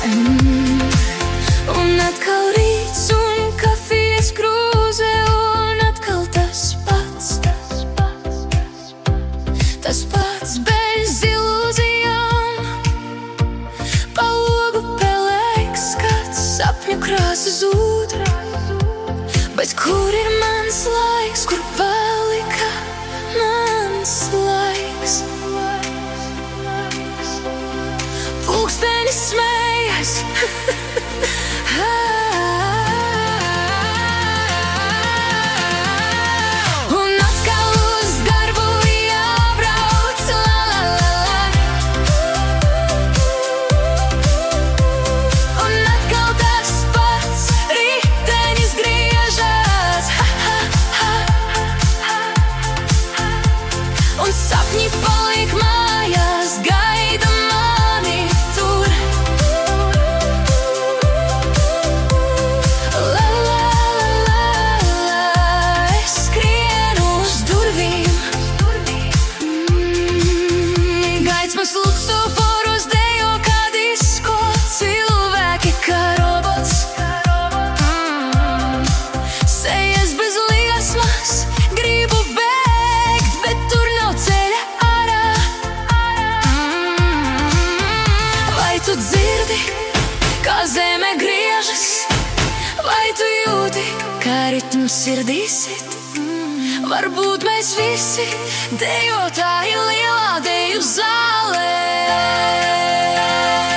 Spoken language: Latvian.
Un atkal rīts un kafijas krūze, un atkal tas pats. Tas pats bez ilūzijām. Pa logu pelēks skats, sapņu krāsa zūd. Bet kur ir mans laiks, kur palika mans laiks? Pulkstenis smējas. Un atkal uz darbu jābrauc, la la la la. Un atkal tas pats, ritenis griežas, un sapņi paliek mājās, gaida mani tur. La la la la, es skrienu uz durvīm. Gaids mans luksuforos dejo kā disko, cilvēki kā robots. Sejas bez liesmas, gribu bēgt, bet tur nav ceļa ārā. Vai tu dzirdi, kā zeme griežas? Vai tu jūti, kā ritms sirdī sit? Varbūt mēs visi dejotāji lielā deju zālē.